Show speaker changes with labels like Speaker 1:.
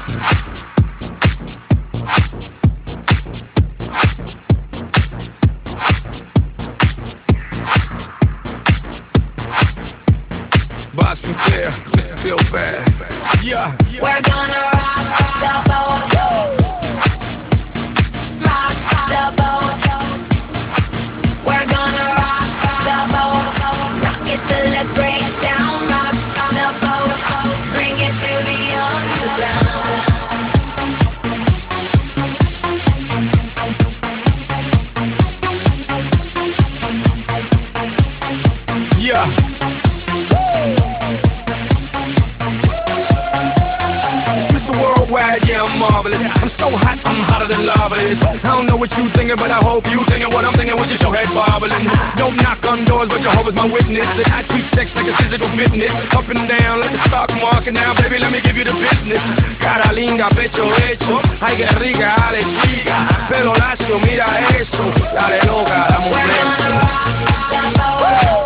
Speaker 1: Boss Sinclair, Mr. Feel Bad. Yeah.
Speaker 2: We're gonna rock the boat. Rock the boat. We're gonna rock the boat. Rock it till it breaks down. Rock the boat. Bring it to the underground.
Speaker 1: Yeah. Mr. Worldwide, yeah, I'm marvelous. I'm so hot, I'm hotter than lava is. I don't know what you thinking, but I hope you thinking what I'm thinking with your head bobbling. Don't knock on doors, but Jehovah's my witness. That I treat sex like a physical fitness. Up and down like the stock market. Now, baby, let me give you the business. Cara linda, pecho hecho. Ay, que rica, dale chica. Pelo lacio, mira eso. Dale loca, dame un
Speaker 2: We're
Speaker 1: beso.
Speaker 2: gonna rock the boat.